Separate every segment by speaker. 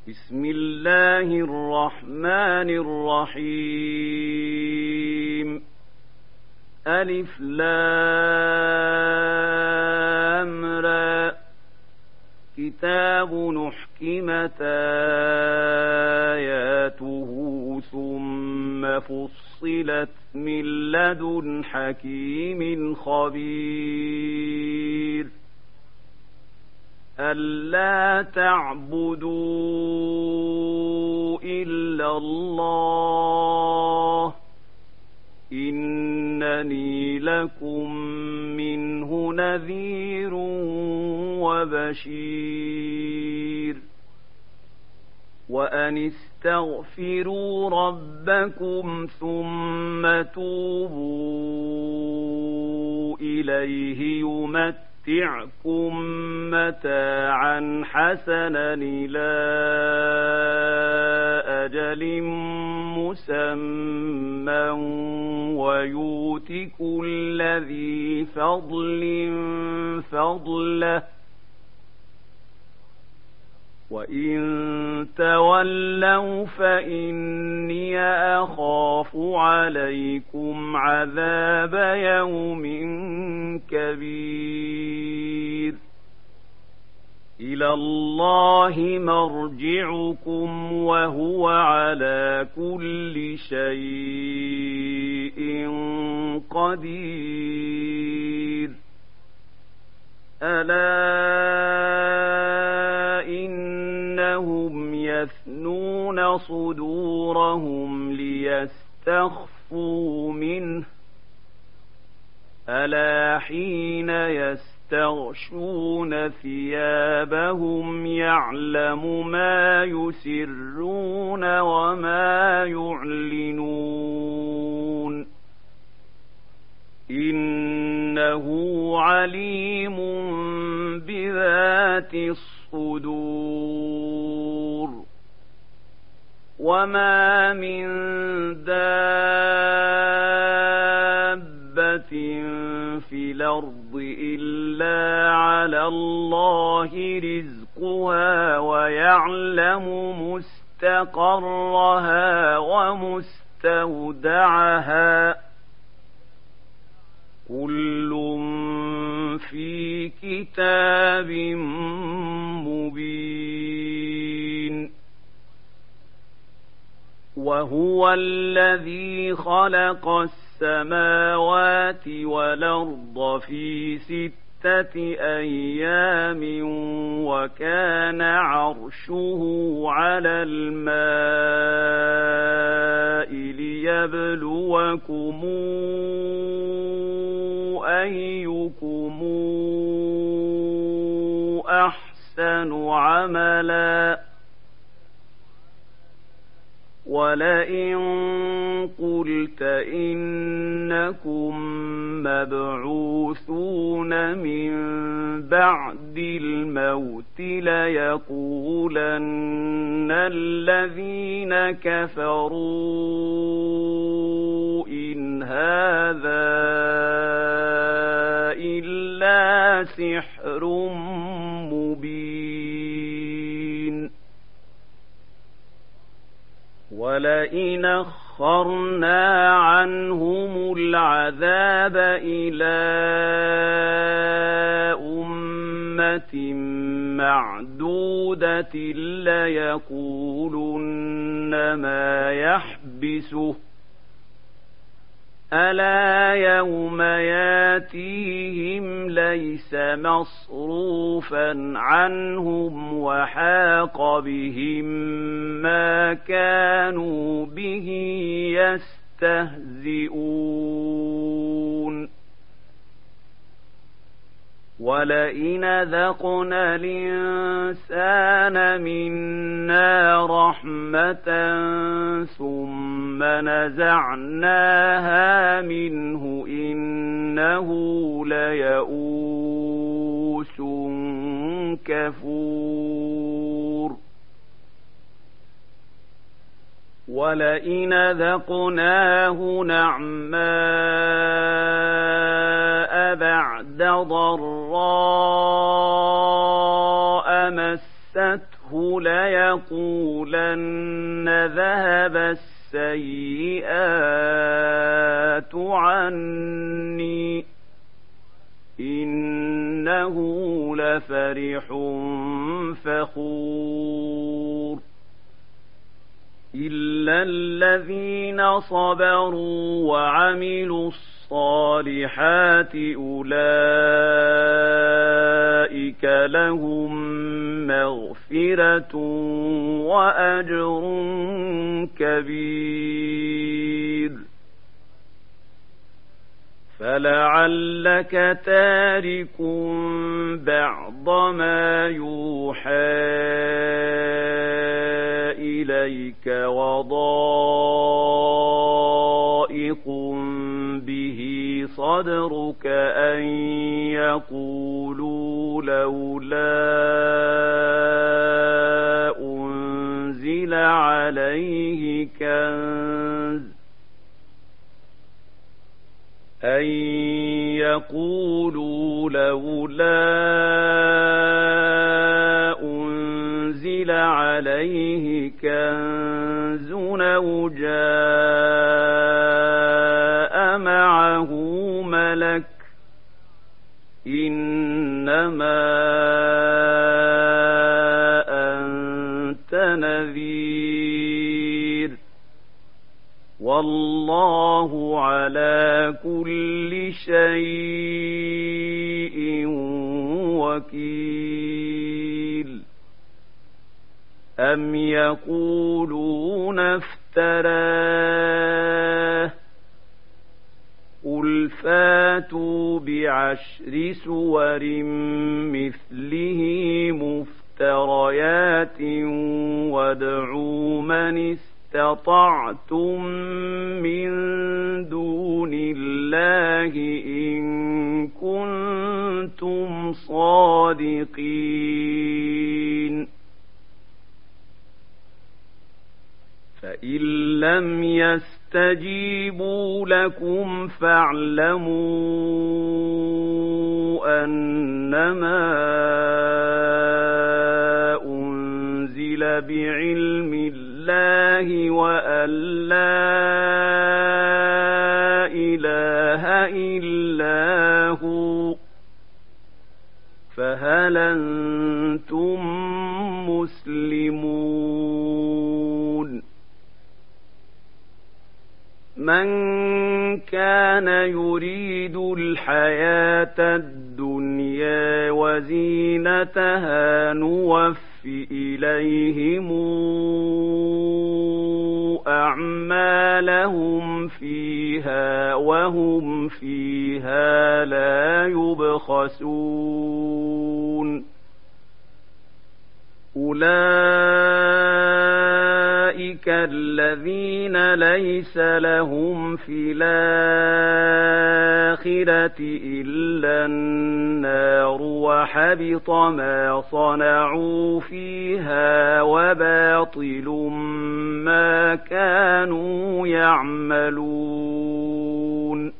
Speaker 1: بسم الله الرحمن الرحيم ألف لام را كتاب نحكمت آياته ثم فصلت من لدن حكيم خبير ألا تعبدوا إلا الله إنني لكم منه نذير وبشير وأن استغفروا ربكم ثم توبوا إليه يمتعكم متاعا حسنا إلى أجل مسمى ويؤت كل ذي فضل فضله وإن تولوا فإني أخاف عليكم عذاب يوم كبير إلى الله مرجعكم وهو على كل شيء قدير ألا إنهم يثنون صدورهم ليستخفوا منه ألا حين يستغشون ثيابهم يعلم ما يسرون وما يعلنون إنه عليم بذات الصدور وما من دابة في الأرض إلا على الله رزقها ويعلم مستقرها ومستودعها كل في كتاب مبين وهو الذي خلق السماوات والأرض في 6 أيام وكان عرشه على الماء ليبلوكم أيكم أحسن عملا ولئن قلت إنكم مبعوثون من بعد الموت ليقولن الذين كفروا إن هذا إلا سحر مبين ولئن أخرنا عنهم العذاب إلى أمة معدودة ليقولن ما يحبسه ألا يوم ياتيهم ليس مصروفا عنهم وحاق بهم ما كانوا به يستهزئون ولئن ذقنا الإنسان منا رحمة ثم نزعناها منه إنه ليئوس كفور ولئن ذقناه نعماء بعد ضراء مسته مسته ليقولن ذهب السيئات عني إنه لفرح فخور إلا الذين صبروا وعملوا الصالحات أولئك لهم مغفرة وأجر كبير فلعلك تارك بعض ما يوحى إليك وضائق به صدرك أن يقولوا لولا أنزل عليه كنز أو جاء معه ملك إنما أنت نذير والله على كل شيء وكيل أم يقولون افتراه قل فاتوا بعشر سور مثله مفتريات وادعوا من استطعتم من دون الله إن كنتم صادقين فإن لم يستجيبوا لكم فاعلموا أنما أنزل بعلم الله وأن لا إله إلا هو فهل أنتم مسلمون من كان يريد الحياة الدنيا وزينتها نوفي إليهم أعمالهم فيها وهم فيها لا يبخسون أولئك الذين ليس لهم في الآخرة إلا النار وحبط ما صنعوا فيها وباطل ما كانوا يعملون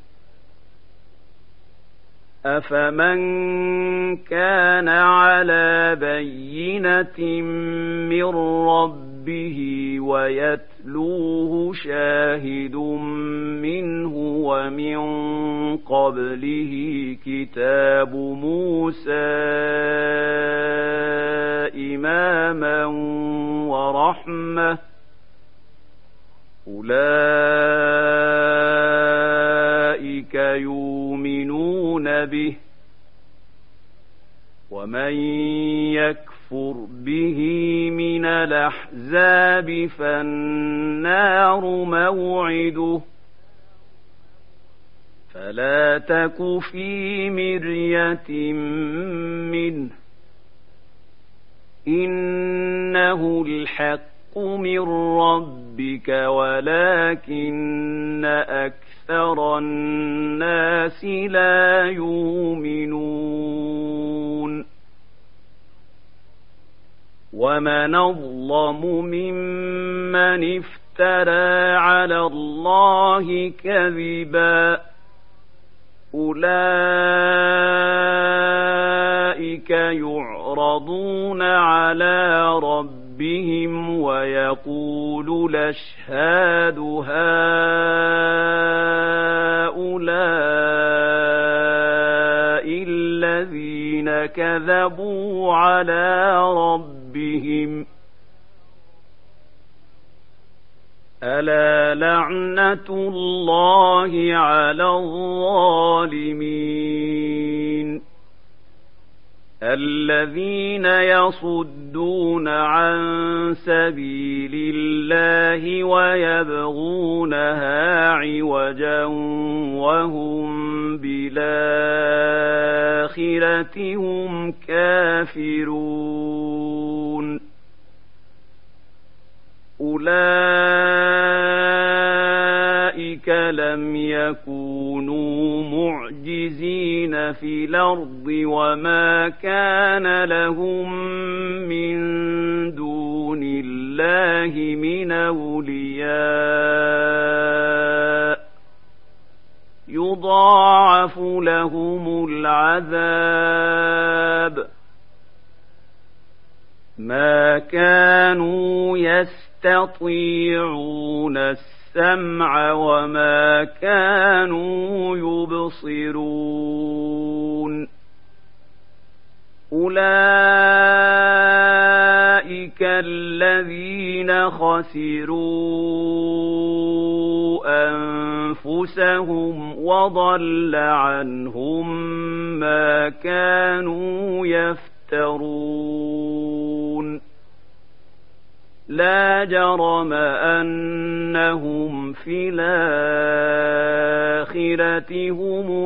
Speaker 1: أفمن كان على بينة من ربه ويتلوه شاهد منه ومن قبله كتاب موسى إماما ورحمة أولئك يؤمنون به ومن يكفر به من الأحزاب فالنار موعده فلا تك في مرية منه إنه الحق من ربك ولكن أكثر الناس لا يؤمنون ومن أظلم ممن افترى على الله كذبا أولئك يعرضون يعرضون على ربهم ويقول الأشهاد هؤلاء الذين كذبوا على ربهم ألا لعنة الله على الظالمين الذين يصدون عن سبيل الله ويبغونها عوجا وهم بالآخرة هم كافرون أولئك لم يكونوا معجزين في الأرض وما كان لهم من دون الله من أولياء يضاعف لهم العذاب ما كانوا يستطيعون السمع وما كانوا يبصرون أولئك الذين خسروا أنفسهم وضل عنهم ما كانوا يفترون لا جرم أنهم في الآخرة هم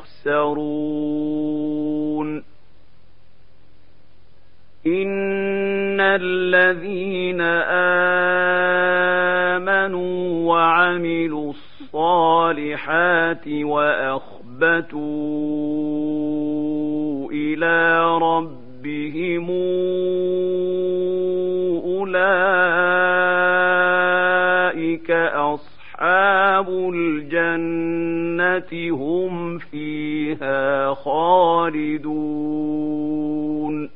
Speaker 1: الأخسرون إن الذين آمنوا وعملوا الصالحات وأخبتوا إلى ربهم أولئك أصحاب الجنة هم فيها خالدون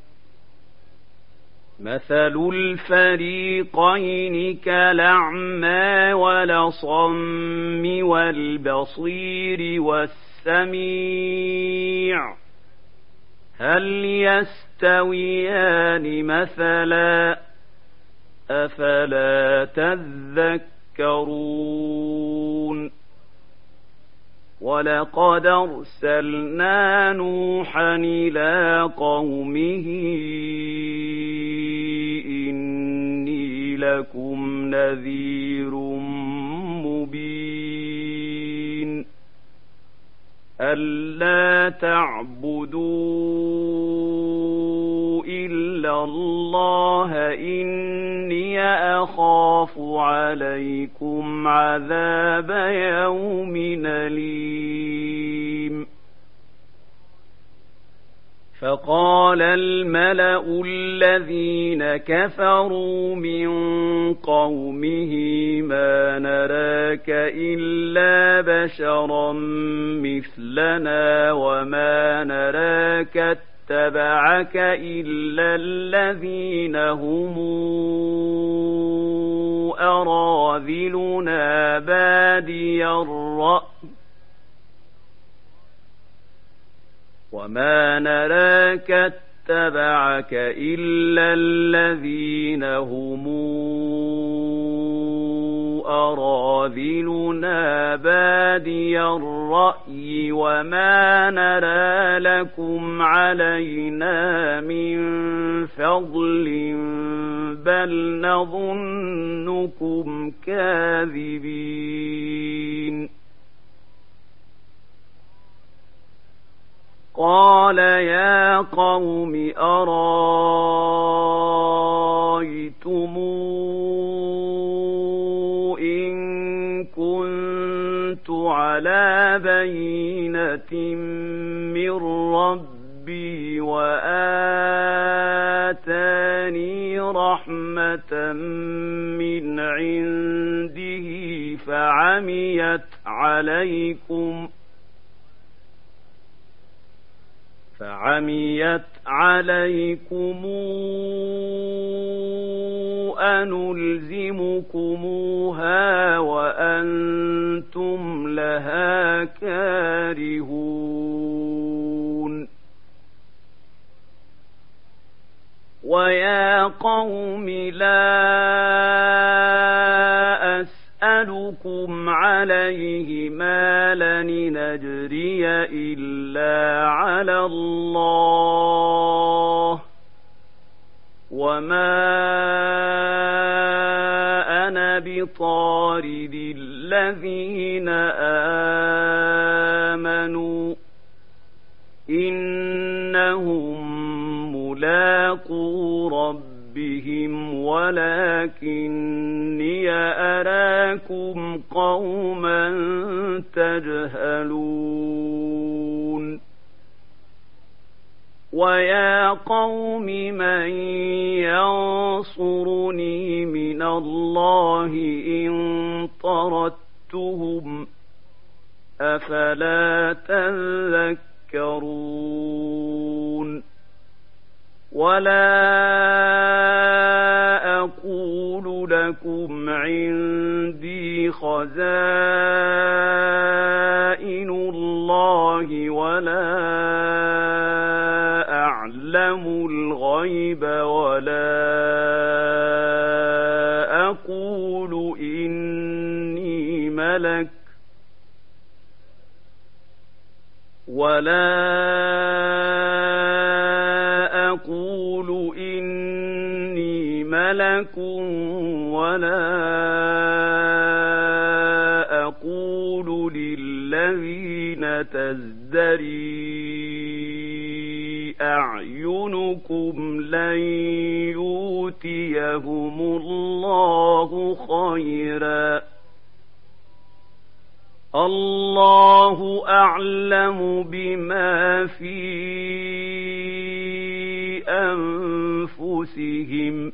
Speaker 1: مثل الفريقين كالأعمى والأصم والبصير والسميع هل يستويان مثلا أفلا تذكرون ولقد أرسلنا نوحا إلى قومه إني لكم نذير مبين ألا تعبدوا إلا الله إني أخاف عليكم عذاب يوم أليم فقال الملأ الذين كفروا من قومه ما نراك إلا بشرا مثلنا وما نراك اتبعك إلا الذين هم أراذلنا بادي الرأي وما نراك اتبعك إلا الذين هم أراذلنا بادي الرأي وما نرى لكم علينا من فضل بل نظنكم كاذبين قال يا قوم أرايتم إن كنت على بينة من ربي وآتاني رحمة من عنده فعميت عليكم أنلزمكموها وأنتم لها كارهون ويا قوم لا أسألكم عليه مالا نجري إلا على الله وما أنا بطارد الذين آمنوا إنهم ملاقو ربهم ولكني أراكم قوما تجهلون ويا قوم من ينصرني من الله إن طردتهم أفلا تذكرون ولا أقول لكم عندي خزائن الله ولا أعلم الغيب ولا أقول إني ملك ولا أقول للذين تزدري أعينكم لن يؤتيهم الله خيرا الله أعلم بما في أنفسهم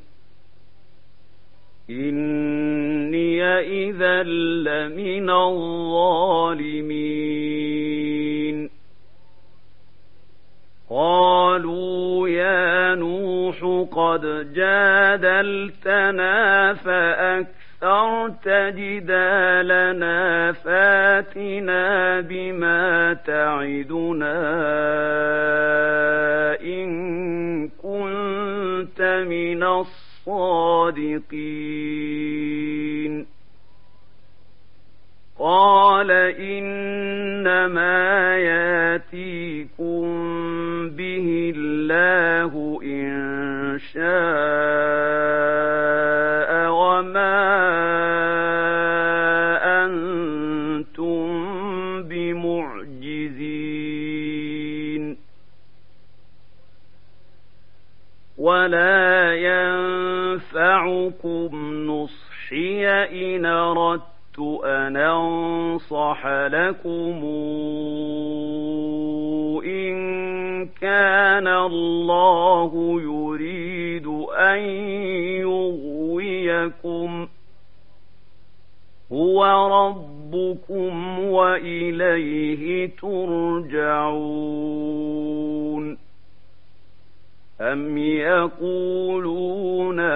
Speaker 1: إني إذا لمن الظالمين قالوا يا نوح قد جادلتنا فأكثرت جدالنا فاتنا بما تعدنا إن كنت من الصادقين قال إنما ياتيكم به الله إن شاء وما أنتم بمعجزين ولا ينفعكم نصحي إن أردت أن أنصح لكم إن كان الله يريد أن يغويكم هو ربكم وإليه ترجعون أم يقولون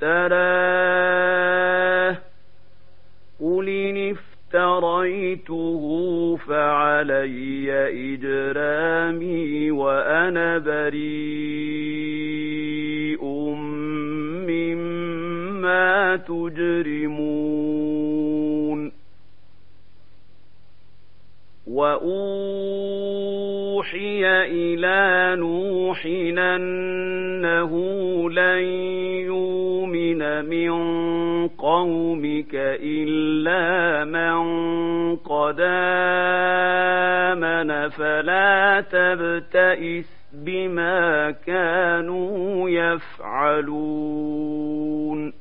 Speaker 1: افتراه قل إن افتريته فعلي إجرامي وأنا بريء مما تجرمون وأوحي إلى نوح أنه لن يؤمن من قومك إلا من قد آمن فلا تبتئس بما كانوا يفعلون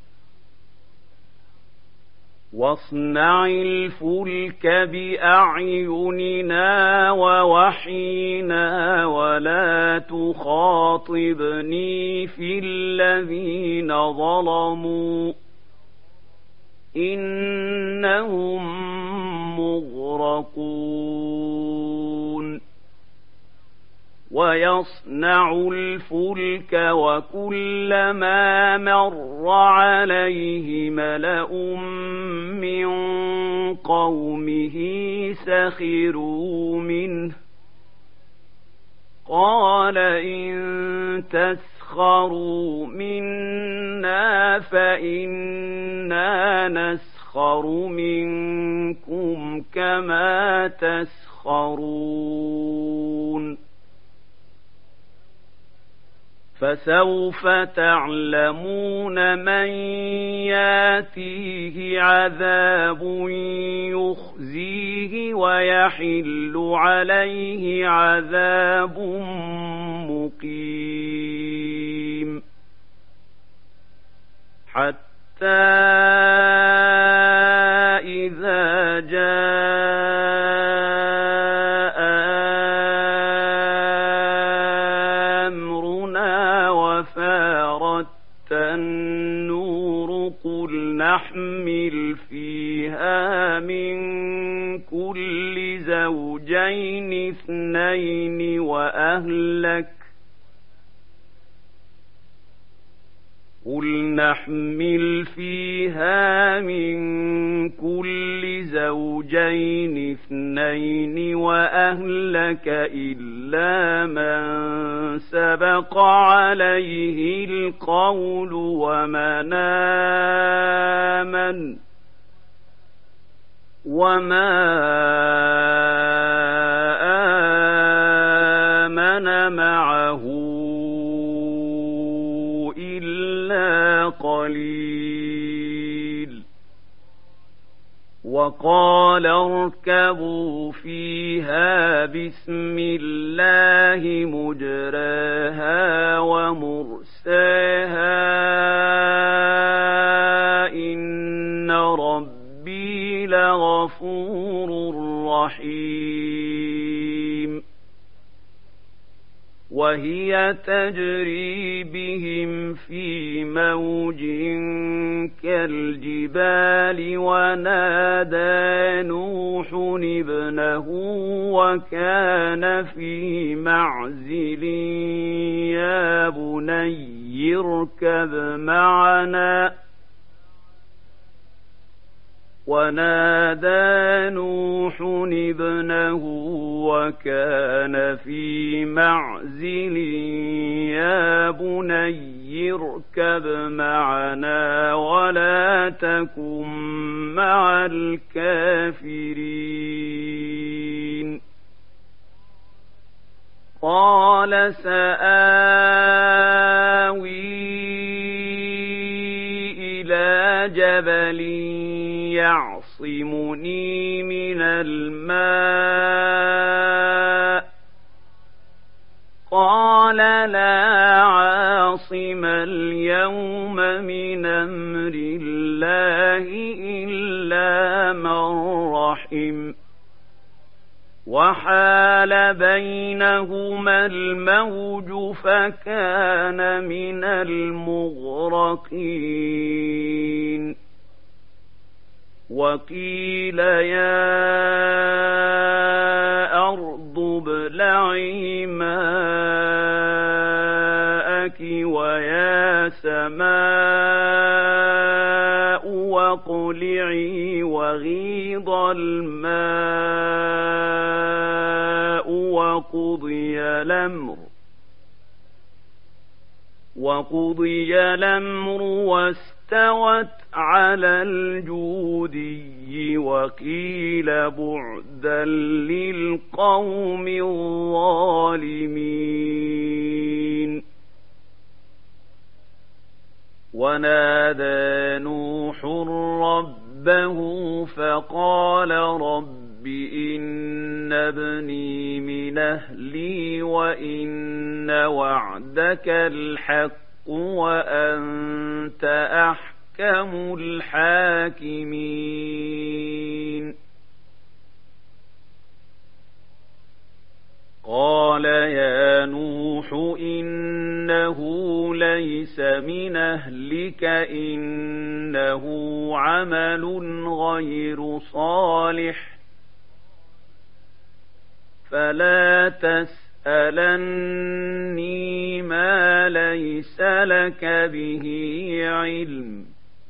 Speaker 1: واصنع الفلك بأعيننا ووحينا ولا تخاطبني في الذين ظلموا إنهم مغرقون ويصنع الفلك وكلما مر عليه ملأ من قومه سخروا منه قال إن تسخروا منا فإنا نسخر منكم كما تسخرون فسوف تعلمون من ياتيه عذاب يخزيه ويحل عليه عذاب مقيم حتى إذا جاء أمرنا وفارت النور قل نحمل فيها من كل زوجين اثنين وأهلك إلا من سبق عليه القول ومن آمن وما آمن معه إلا قليل وقال اركبوا فيها بسم الله مجراها ومرساها إن ربي لغفور رحيم وهي تجري بهم في موج كالجبال ونادى نوح ابنه وكان في معزل يا بني اركب معنا ونادى نوح ابنه وكان في معزل يا بني اركب معنا ولا تكن مع الكافرين قال سآوي إلى جبل يعصمني من الماء قال لا عاصم اليوم من أمر الله إلا من رحم وحال بينهما الموج فكان من المغرقين وقيل يا أرض ابلعي ماءك ويا سماء واقلعي وغيض الماء وقضي الأمر واستوت على الجودي وقيل بعدا للقوم الظالمين ونادى نوح ربه فقال رب إن ابني من أهلي وإن وعدك الحق وأنت أحكم الحاكمين قال يا نوح إنه ليس من أهلك إنه عمل غير صالح فلا تسألني تسألني ما ليس لك به علم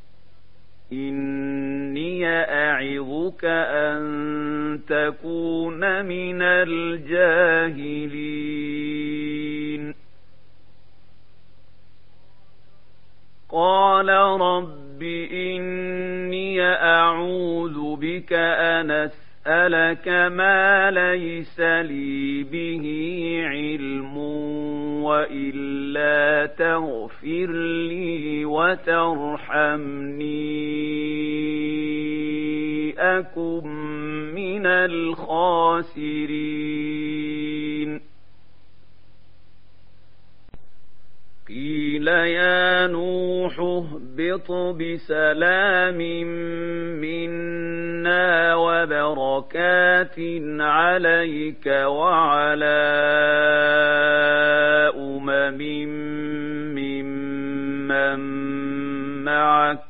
Speaker 1: إني أعظك أن تكون من الجاهلين قال رب إني أعوذ بك أن أسألك ما ليس لي به علم وإلا تغفر لي وترحمني أكن من الخاسرين قيل يا نوح اهبط بسلام منا وبركات عليك وعلى أمم ممن معك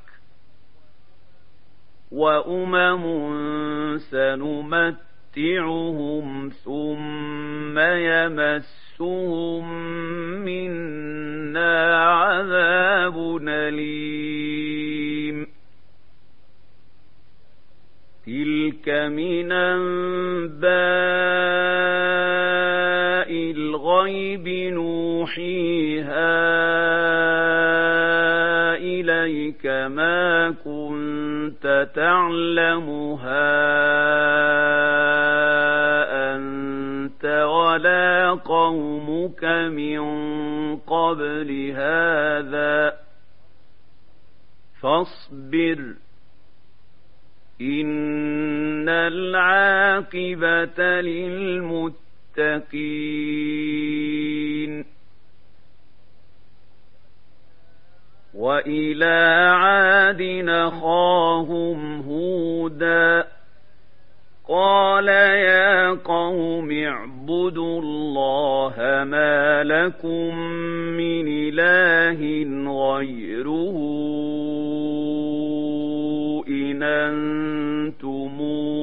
Speaker 1: وأمم سنمتعهم ثم يمسهم منا عذاب أليم تلك من أنباء الغيب نوحيها إليك ما كنت تعلمها أنت ولا قومك من قبل هذا فاصبر إن العاقبة للمتقين وإلى عاد أخاهم هودا قال يا قوم اعبدوا الله ما لكم من إله غيره إن أنتم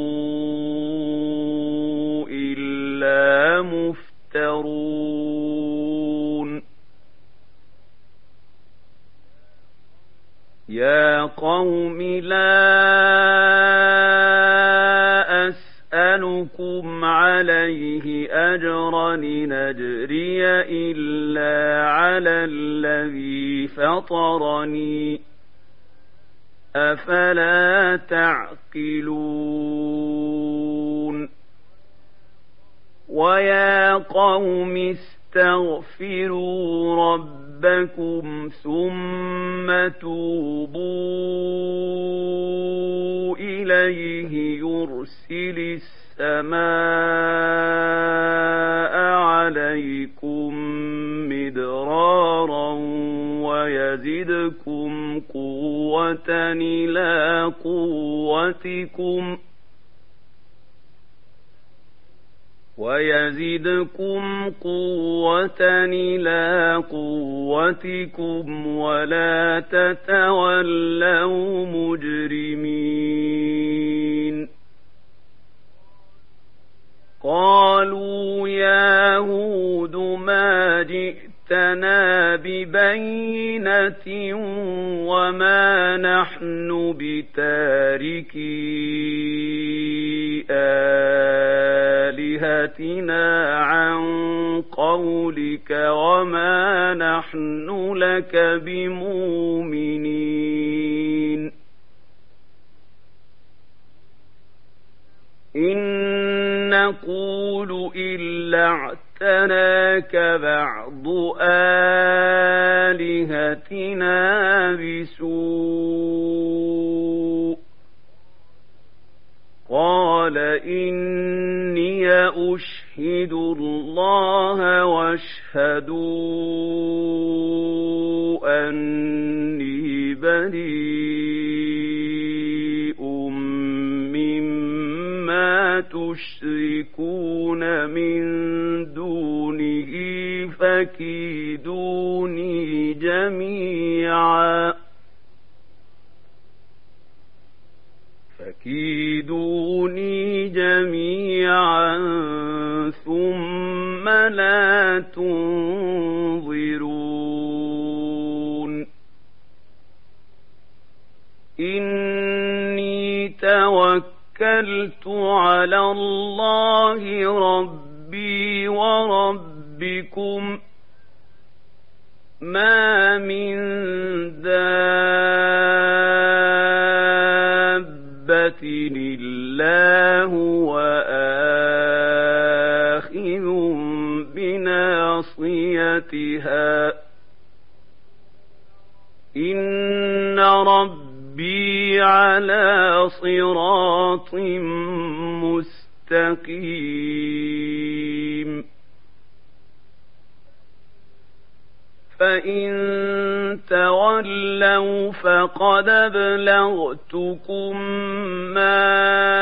Speaker 1: إلا مفترون يا قوم لا أسألكم عليه أجرا إن أجري إلا على الذي فطرني أفلا تعقلون ويا قوم استغفروا ربكم ثم توبوا إليه يرسل السماء عليكم مدرارا ويزدكم قوة إلى قوتكم ولا تتولوا مجرمين قالوا يا هود ما جئتنا ببينة وما نحن بتاركي آلهتنا عن قولك وما نحن لك بمؤمنين إن نقول إلا اعتناك بعض آلهتنا بسوء قال إني أشهد الله واشهدوا أني بريء مما تشركون من دونه فكيدوني جميعا ثم لا تنظرون إني توكلت على الله ربي وربكم ما من دابة إلا هو آخذ بناصيتها إن ربي على صراط مستقيم فإن تولوا فقد أبلغتكم ما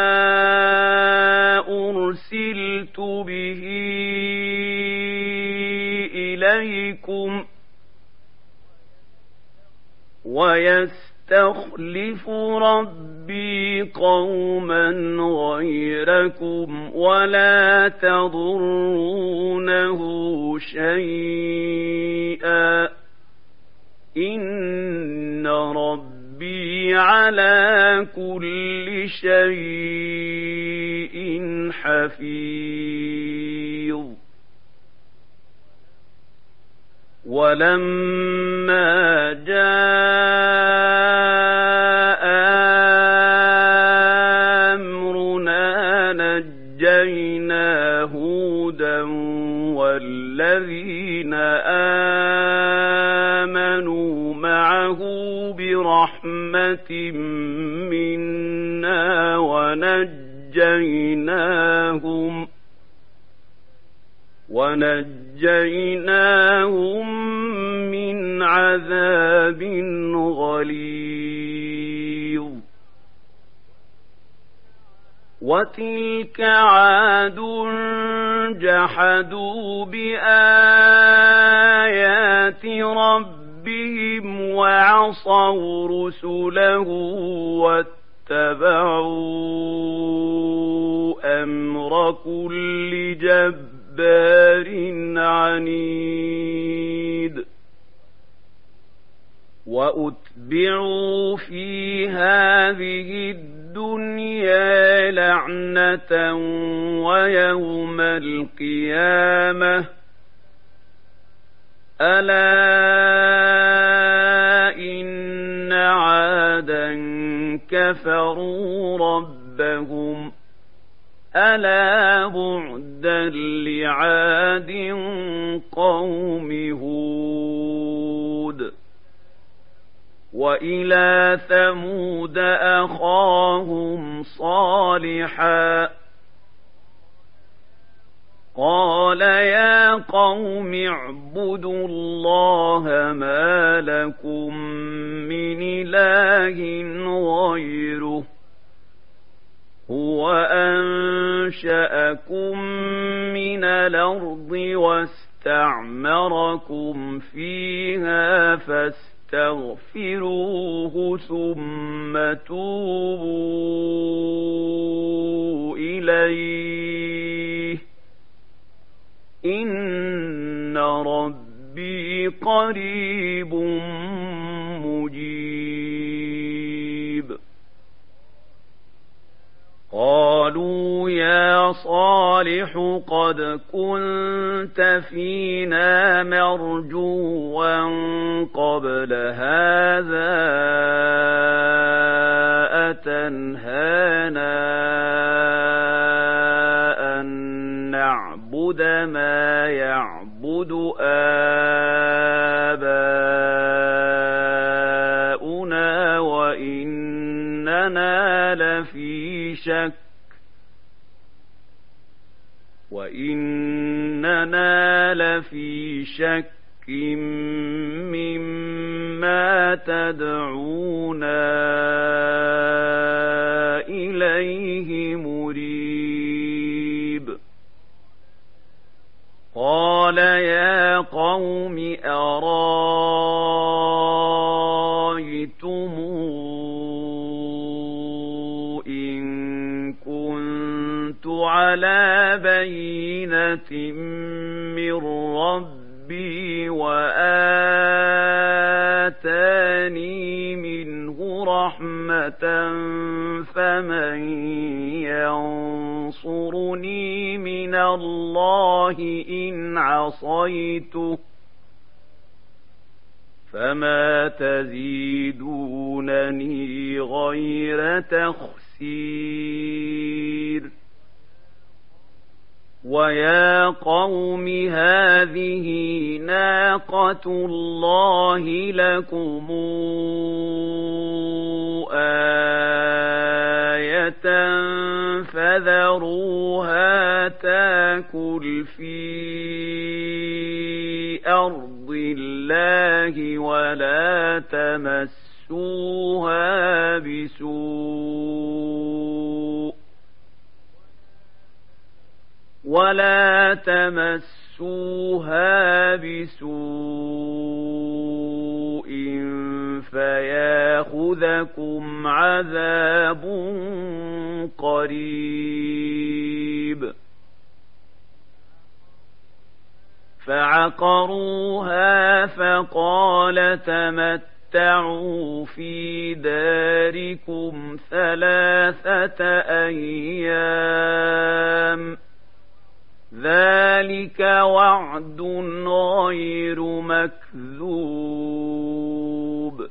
Speaker 1: أرسلت به إليكم ويستخلف ربي قوما غيركم ولا تضرونه شيئا إن ربي على كل شيء حفيظ ولما جاء أمرنا نجينا هودا والذين آمنوا معه برحمة منا ونجيناهم من عذاب غليظ وتلك عاد جحدوا بآيات ربهم وعصوا رسله واتبعوا أمر كل جبار عنيد وأتبعوا في هذه الدنيا لعنة ويوم القيامة ألا إن عادا كفروا ربهم ألا بعدا لعاد قوم هود وإلى ثمود أخاهم صالحا قال يا قوم اعبدوا الله ما لكم من إله غيره هو أنشأكم من الأرض واستعمركم فيها فاستغفروه ثم توبوا إليه إن ربي قريب مجيب قالوا يا صالح قد كنت فينا مرجوا قبل هذا أتنهانا أن نعبد ما يعبد آباؤنا وإننا لفي شك مما تدعونا إليه مريب قال يا قوم أرايتم إن كنت على على بينة من ربي وآتاني منه رحمة فمن ينصرني من الله إن عصيته فما تزيدونني غير تخسير ويا قوم هذه ناقة الله لكم آية فذروها تاكل في أرض الله ولا تمسوها بسوء فياخذكم عذاب قريب فعقروها فقال تمتعوا في داركم 3 أيام ذلك وعد غير مكذوب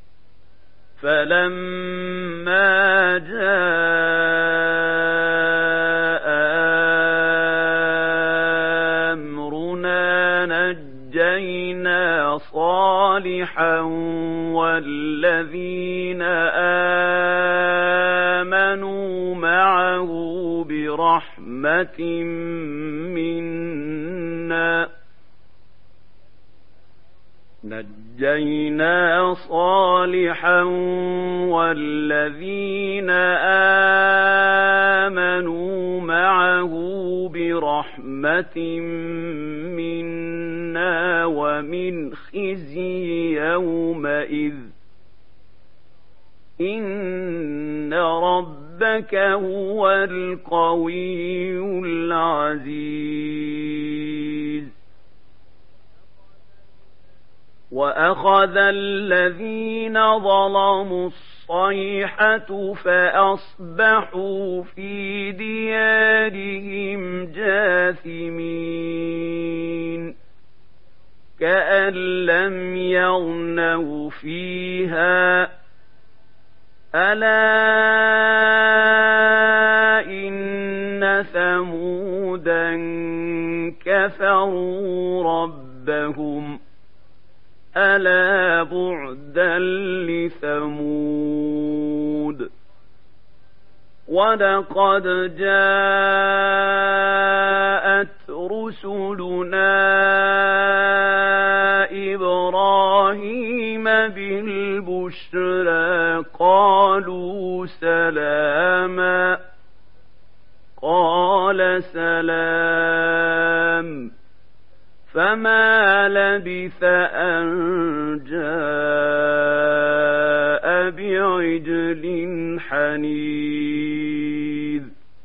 Speaker 1: فلما جاء أمرنا نجينا صالحا والذين آمنوا معه برحمة منا نجينا صالحا والذين آمنوا معه برحمة منا ومن خزي يومئذ إن ربك هو القوي العزيز وأخذ الذين ظلموا الصيحة فأصبحوا في ديارهم جاثمين كأن لم يغنوا فيها ألا إن ثمودا كفروا ربهم ألا بعدا لثمود ولقد جاءت رسلنا إبراهيم بالبشرى قالوا سلاما قال سلام فما لبث أن جاء بعجل حنيذ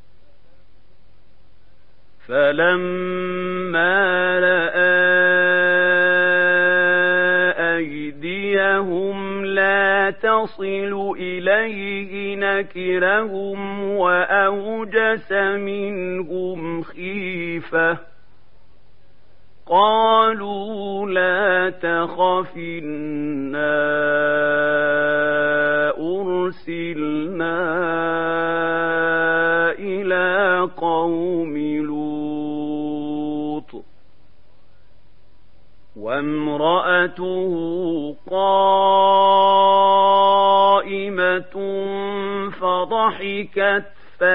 Speaker 1: فلما رأى أيديهم لا تصل إليه نكرهم وأوجس منهم خيفة قالوا لا تخف إنا أرسلنا إلى قوم لوط وامرأته قائمة فضحكت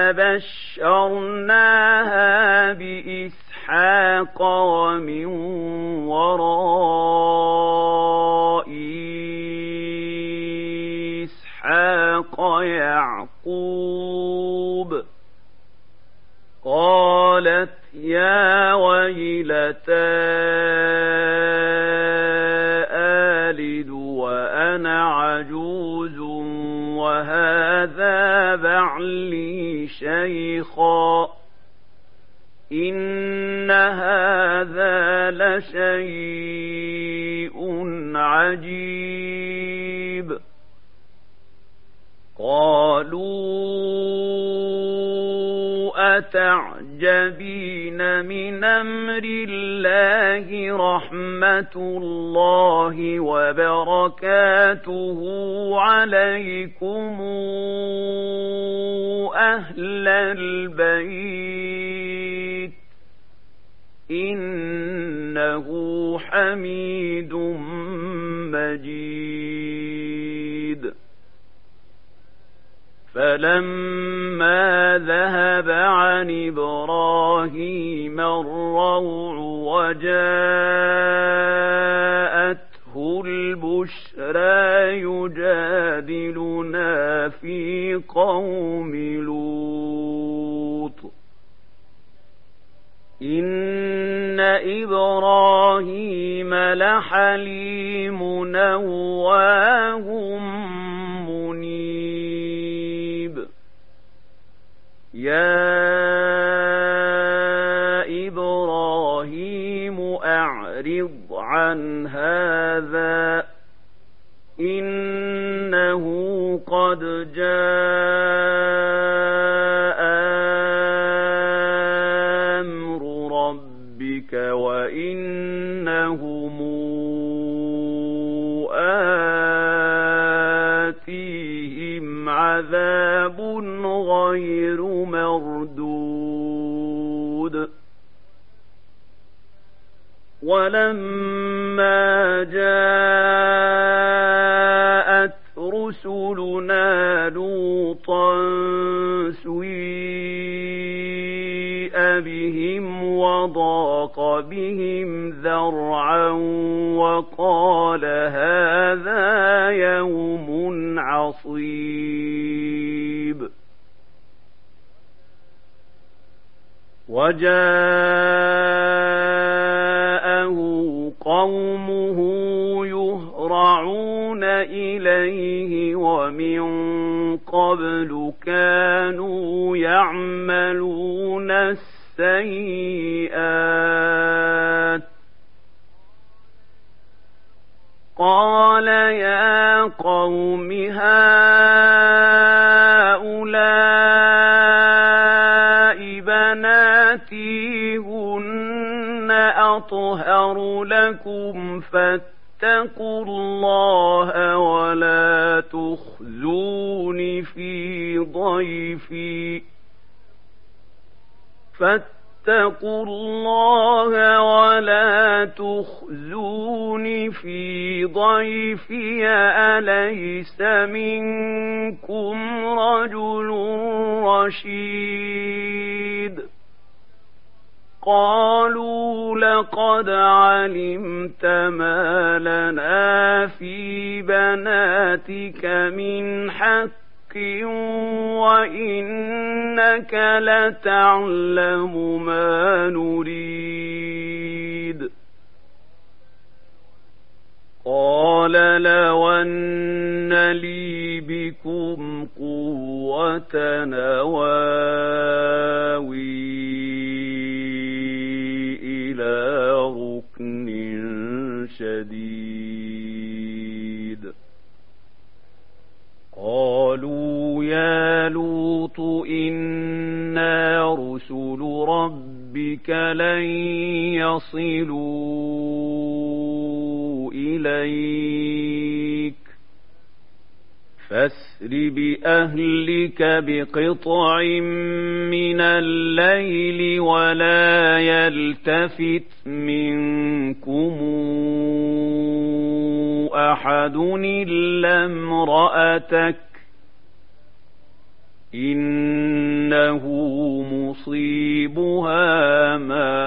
Speaker 1: فبشرناها بإسحاق ومن وراء إسحاق يعقوب قالت يا ويلتى آلد وأنا عجوز وهذا بعلي شيخا إن هذا لشيء عجيب. قالوا أتعجبين من أمر الله رحمة الله وبركاته عليكم أهل البيت إنه حميد مجيد. فلما ذهب عن إبراهيم الروع وجاءته البشرى يجادلنا في قوم لوط إن إبراهيم لحليم أواه منيب. يا إبراهيم أعرض عن هذا إنه قد جاء أمر ربك وإنهم آتيهم عذاب غير مردود. ولما جاءت رسلنا لوطا سيء بهم وضاق بهم ذرعا وقال هذا يوم عصيب. وجاءه قومه يهرعون إليه ومن قبل كانوا يعملون السيئات. قال يا قوم هؤلاء بناتي هن أطهر لكم فاتقوا الله ولا تخزون في ضيفي فاتقوا الله ولا تخزون في ضيفي أليس منكم رجل رشيد. قالوا لقد علمت ما لنا في بناتك من حق وإنك لتعلم ما نريد. قال لو أن لي بكم قوة نواوي إلى ركن شديد. قالوا يا لوط إنا رسل ربك لن يصلوا إليك فاسر بأهلك بقطع من الليل ولا يلتفت منكم أحد إلا امرأتك إنه مصيبها ما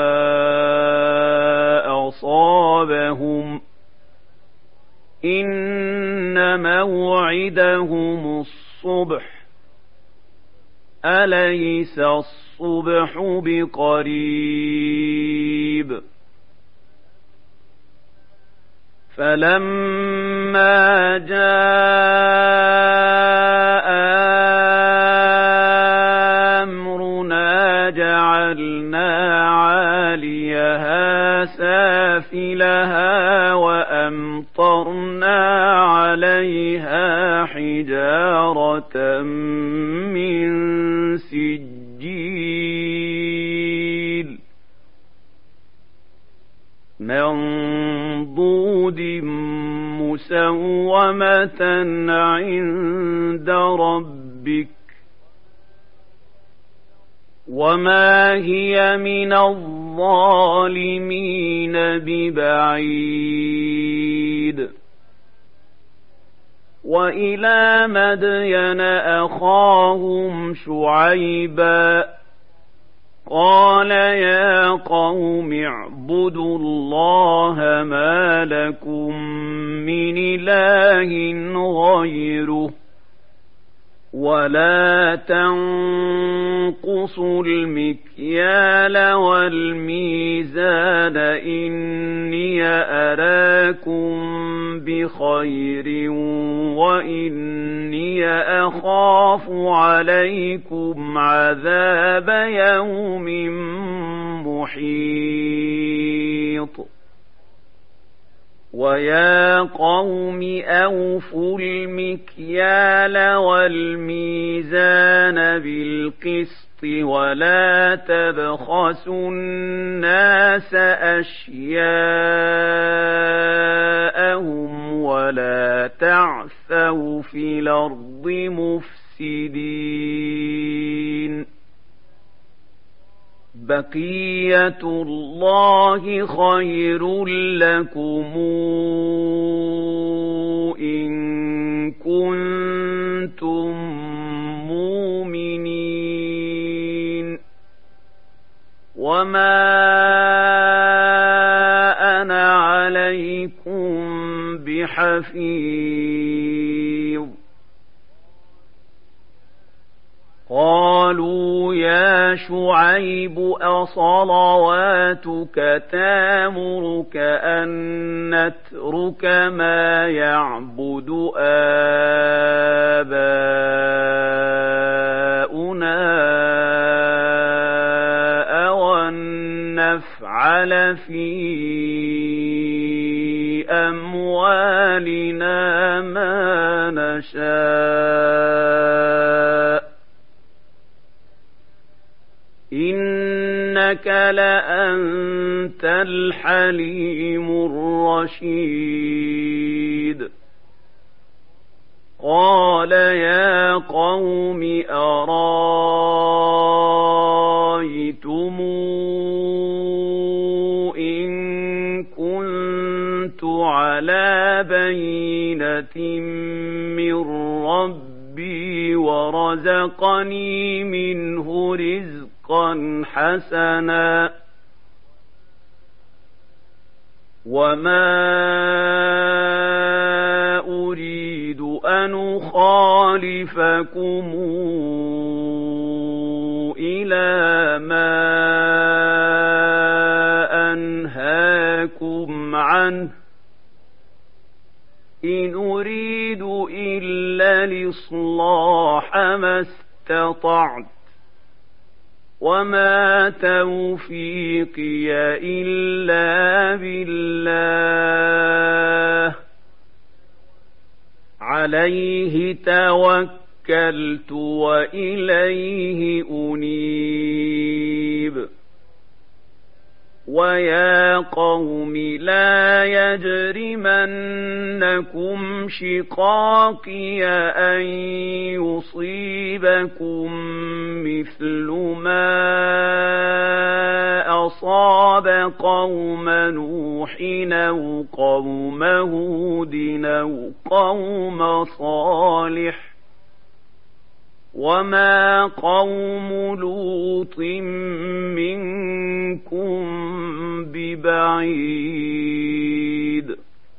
Speaker 1: أصابهم إن موعدهم الصبح أليس الصبح بقريب. فلما جاء أمرنا جعلنا وحجارة من سجيل منضود مسومة عند ربك وما هي من الظالمين ببعيد وإلى مدين أخاهم شعيبا قال يا قوم اعبدوا الله ما لكم من إله غيره ولا تنقصوا المكيال والميزان إني أراكم بخير وإني أخاف عليكم عذاب يوم محيط ويا قوم أوفوا المكيال والميزان بالقسط ولا تبخسوا الناس أشياءهم ولا تعثوا في الأرض مفسدين بقية الله خير لكم إن كنتم مؤمنين وما أنا عليكم بحفيظ قالوا يا شعيب أصلواتك تامرك أن نترك ما يعبد آباؤنا أو أن نفعل في أموالنا ما نشاء إنك لأنت الحليم الرشيد قال يا قوم أرايتم إن كنت على بينة من ربي ورزقني منه رزقا حسنا وما أريد أن أخالفكم إلى ما أنهاكم عنه إن أريد إلا الإصلاح ما استطعت وما توفيقي إلا بالله عليه توكلت وإليه أنيب ويا قوم لا يجرمنكم شقاقي أن يصيبكم مثل ما أصاب قوم نوح أو قوم هود أو قوم صالح وما قوم لوط منكم ببعيد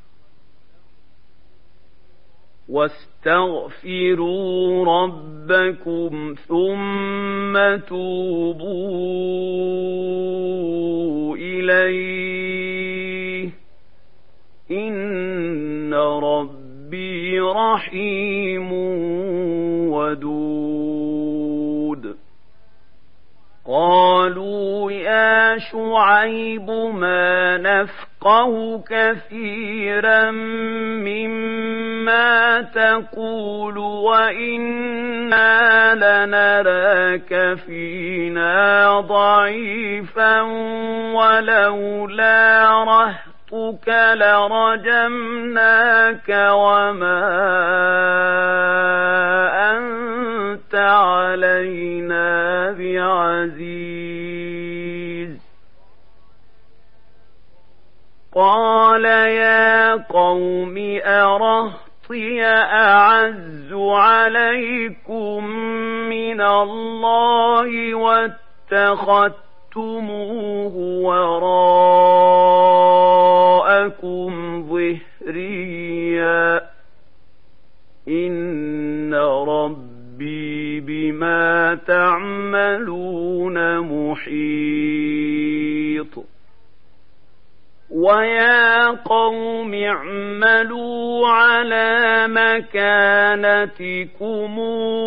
Speaker 1: واستغفروا ربكم ثم توبوا إليه إن ربي رحيم ودود قالوا يا شعيب ما نفقه يفقه كثيرا مما تقول وإنا لنراك فينا ضعيفا ولولا رهطك لرجمناك وما أنت علينا بعزيز. قال يا قوم أرهطي أعز عليكم من الله واتخذتموه وراءكم ظهريا إن ربي بما تعملون محيط. ويا قوم اعملوا على مكانتكم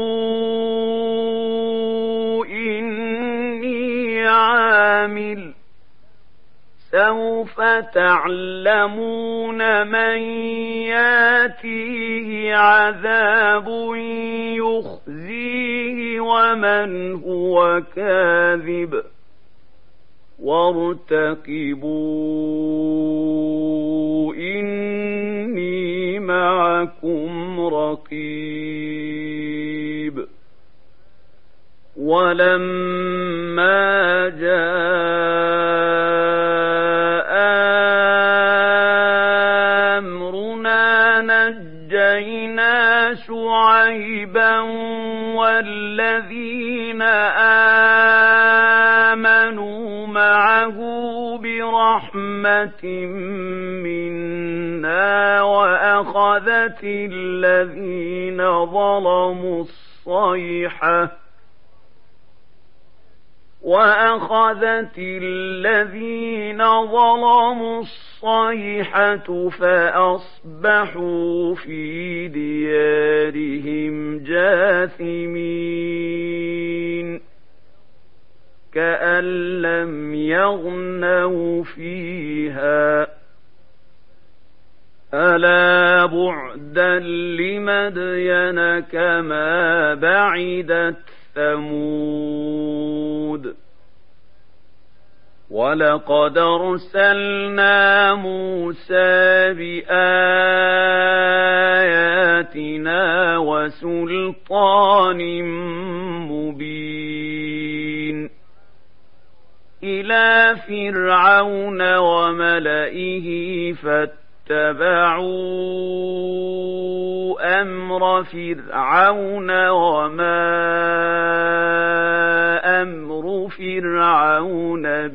Speaker 1: إني عامل سوف تعلمون من ياتيه عذاب يخزيه ومن هو كاذب وارتقبوا إني معكم رقيب. ولما جاء أمرنا نجينا شعيبا والذين آمنوا معه برحمة منا وأخذت الذين ظلموا الصيحة فأصبحوا في ديارهم جاثمين كأن لم يغنوا فيها ألا بعدا لمدين كما بعدت ثمود. ولقد أرسلنا موسى بآياتنا وسلطان مبين إلى فرعون وملئه فاتبعوا أمر فرعون وما أمر فرعون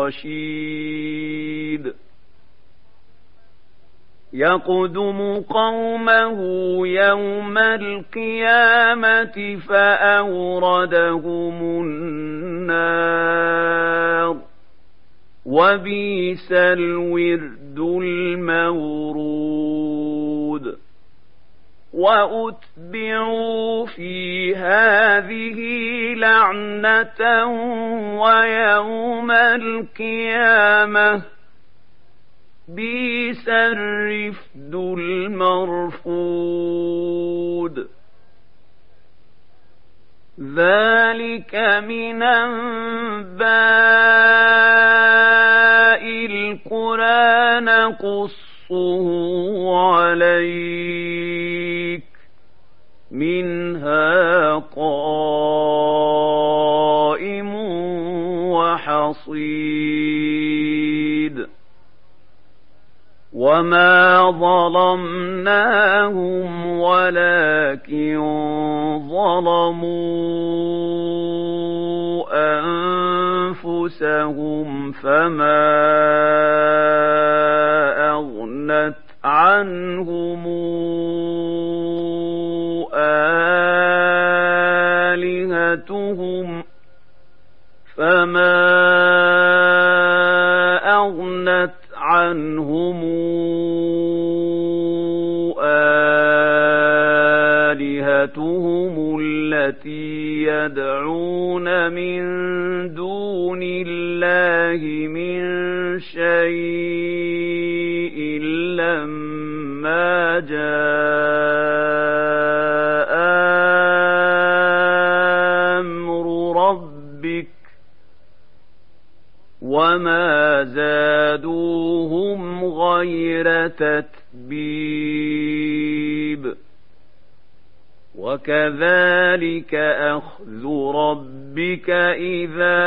Speaker 1: برشيد. يقدم قومه يوم القيامة فأوردهم النار وبئس الورد المورود. وأتبعوا في هذه لعنة ويوم القيامة بئس الرفد المرفود. ذلك من أنباء القرى نقصه عليك منها قائم وحصيد. وما ظلمناهم ولكن ظلموا أنفسهم فما أغنت عنهم آلهتهم وآلهتهم التي يدعون من دون الله من شيء لما جاء أمر ربك وما زادوهم غير تتبيب وكذلك أخذ ربك إذا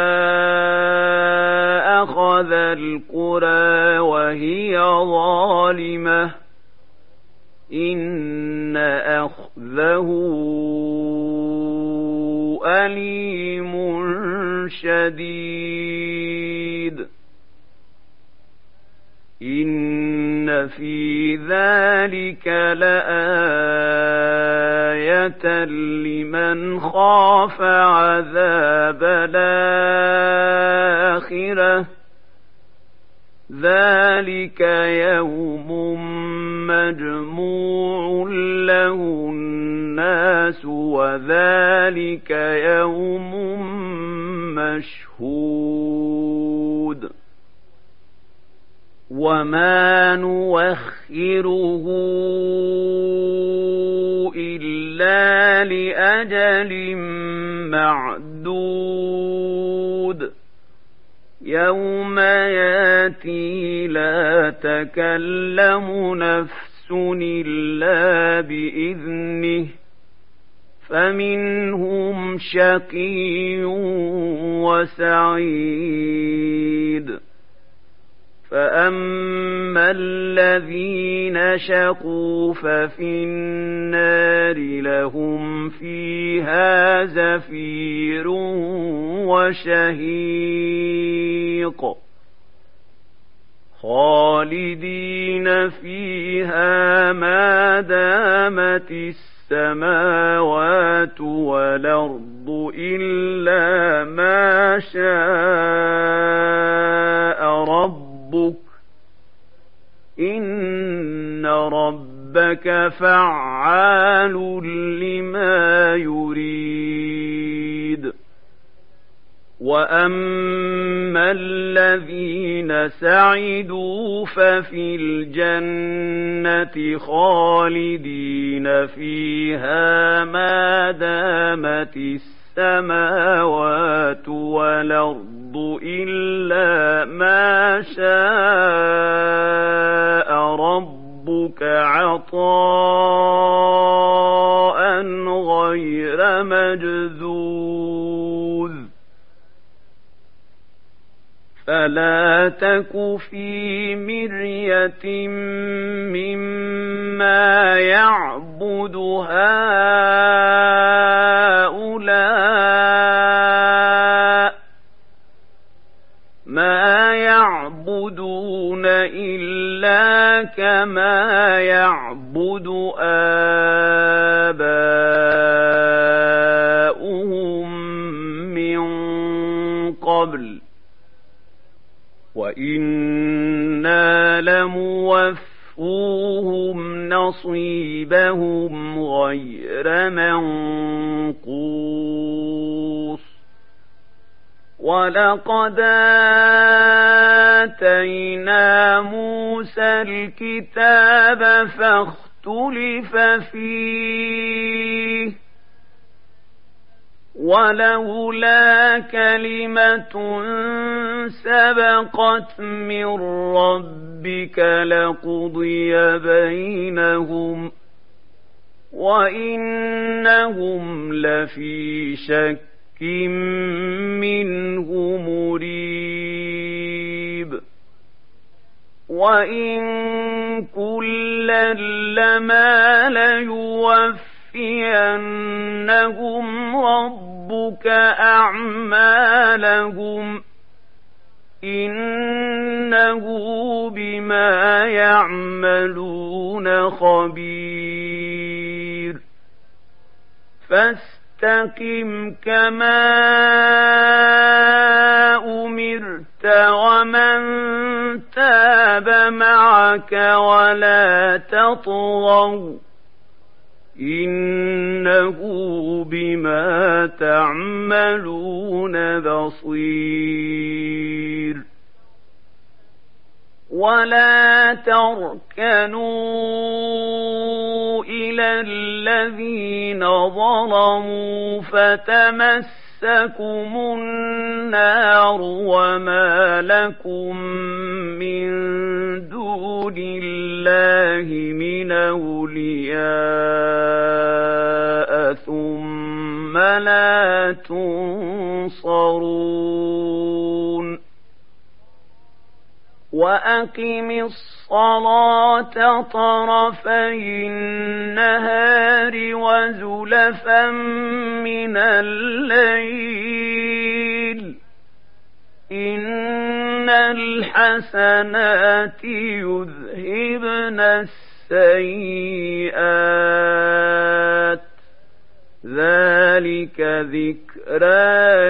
Speaker 1: أخذ القرى وهي ظالمة إن أخذه أليم شديد إن في ذلك لآية لمن خاف عذاب الآخرة ذلك يوم مجموع له الناس وذلك يوم مشهود وما نوخره إلا لأجل معدود يوم ياتي لا تكلم نفس إلا بإذنه فمنهم شقي وسعيد فأما الذين شقوا ففي النار لهم فيها زفير وشهيق خالدين فيها ما دامت السماوات والأرض إلا ما شاء ربك إن ربك فعال لما يريد وأما الذين سعدوا ففي الجنة خالدين فيها ما دامت السماوات والأرض إلا ما شاء ربك عطاء غير مجذوذ فلا تك في مرية مما يعبد هؤلاء ما يعبدون إلا كما يعبد آباؤهم من قبل وإنا لموفوهم نصيبهم غير منقوص ولقد آتينا موسى الكتاب فاختلف فيه ولولا كلمة سبقت من ربك لقضي بينهم وإنهم لفي شك منه مريب وإن كلا لما ليوفينهم ربك أعمالهم إنه بما يعملون خبير فاستقم كما أمرت ومن تاب معك ولا تطغوا بما تعملون بصير ولا تركنوا إلى الذين ظلموا فتمسكم النار وما لكم من دون الله من أولياء ثم لا تنصرون وأقم الصلاة طرفي النهار وزلفا من الليل إن الحسنات يذهبن السيئات ذلك ذكرى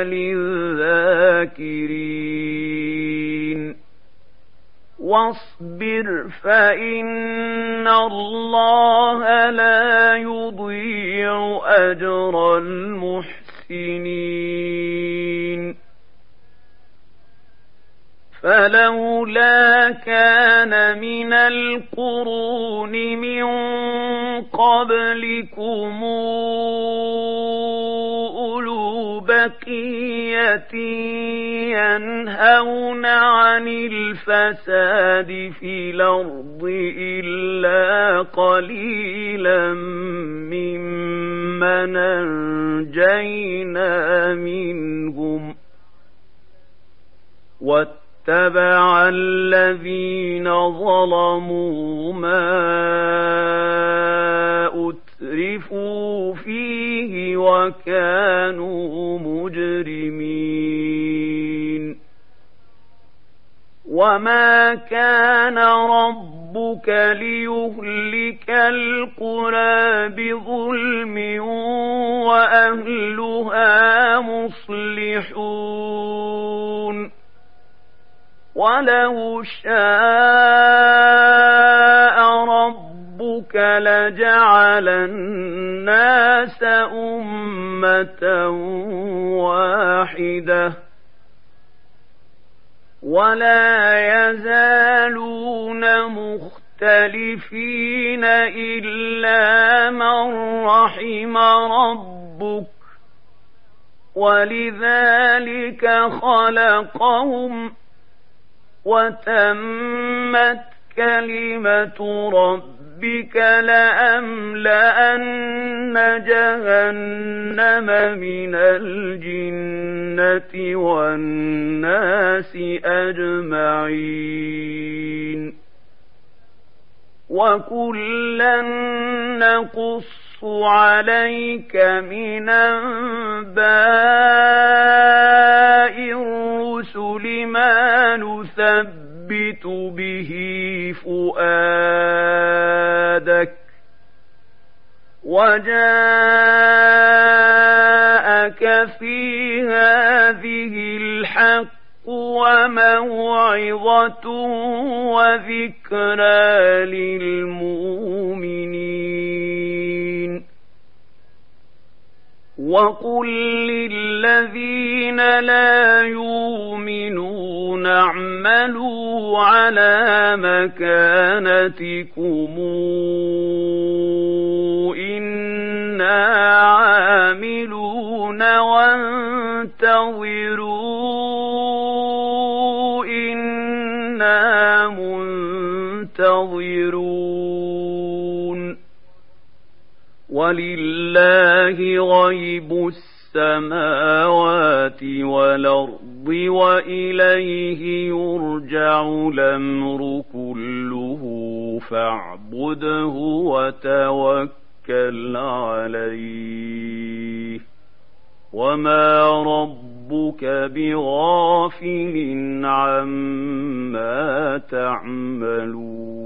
Speaker 1: للذاكرين واصبر فإن الله لا يضيع أجر المحسنين فلولا كان من القرون من قبلكم أولو بقية ينهون عن الفساد في الأرض إلا قليلا ممن أنجينا منهم واتبع الذين ظلموا ما أترفوا فيه وكانوا مجرمين وما كان ربك ليهلك القرى بظلم وأهلها مصلحون ولو شاء ربك لجعل الناس أمة واحدة ولا يزالون مختلفين إلا من رحم ربك ولذلك خلقهم وتمت كلمة ربك لأملأن جهنم من الجنة والناس أجمعين وكلا نقص عليك من أنباء الرسل ما نثبت به فؤادك وجاءك في هذه الحق وموعظة وذكرى للمؤمنين وقل للذين لا يؤمنون اعملوا على مكانتكم إنا عاملون وانتظروا إنا منتظرون ولله غيب السماوات والأرض وإليه يرجع الأمر كله فاعبده وتوكل عليه وما ربك بغافل عما تعملون